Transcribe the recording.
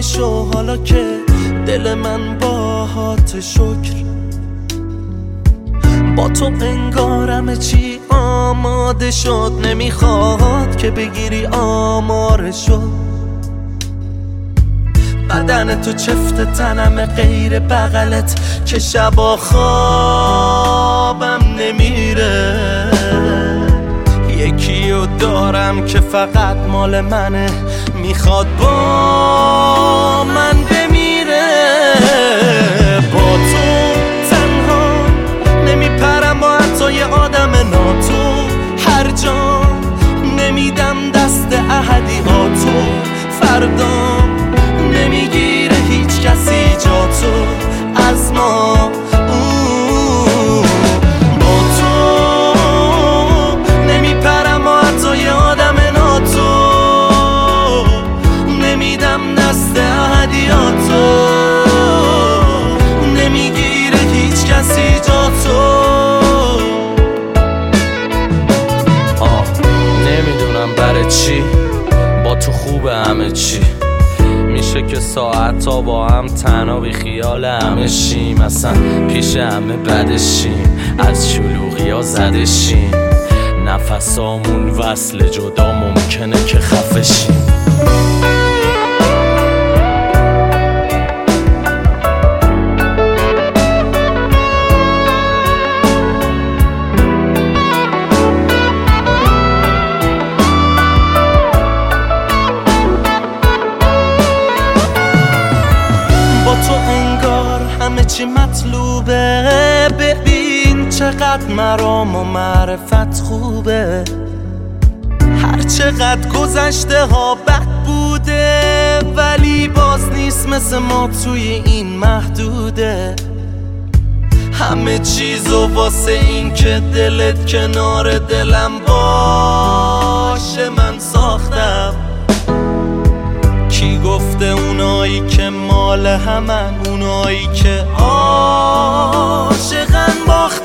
نشو حالا که دل من باهات شکر. با تو انگارم چی آماده شد، نمیخواد که بگیری آمارشو. بدن تو چفت تنم غیر بغلت که شبا خوابم نمیره. یکیو دارم که فقط مال منه، میخواد با من بمیره. با تو تنها نمیپرم با حتی یه آدم ناتو، هر جا نمیدم دست احدیاتو. فردا نمیگیره هیچ کسی جا تو از ما. با تو نمیپرم و حتی یه آدم ناتو، نمیدم دست احدیاتو. نمیگیره هیچ کسی جا تو. نمیدونم برای چی با تو خوبه همه چی. میشه که ساعت تا با هم تنها بی خیال همه شیم، اصلا پیش همه بدشیم، از شلوغی ها زدشیم. نفسامون وصل جدا ممکنه که خفشیم. تو انگار همه چی مطلوبه، ببین چقدر مرام و معرفت خوبه. هر چقدر گذشته ها بد بوده، ولی باز نیست مثل ما توی این محدوده. همه چیزو واسه این که دلت کنار دلم باشه من ساختم. کی گفته اونایی که مال همن، اونایی که عاشقن باختن.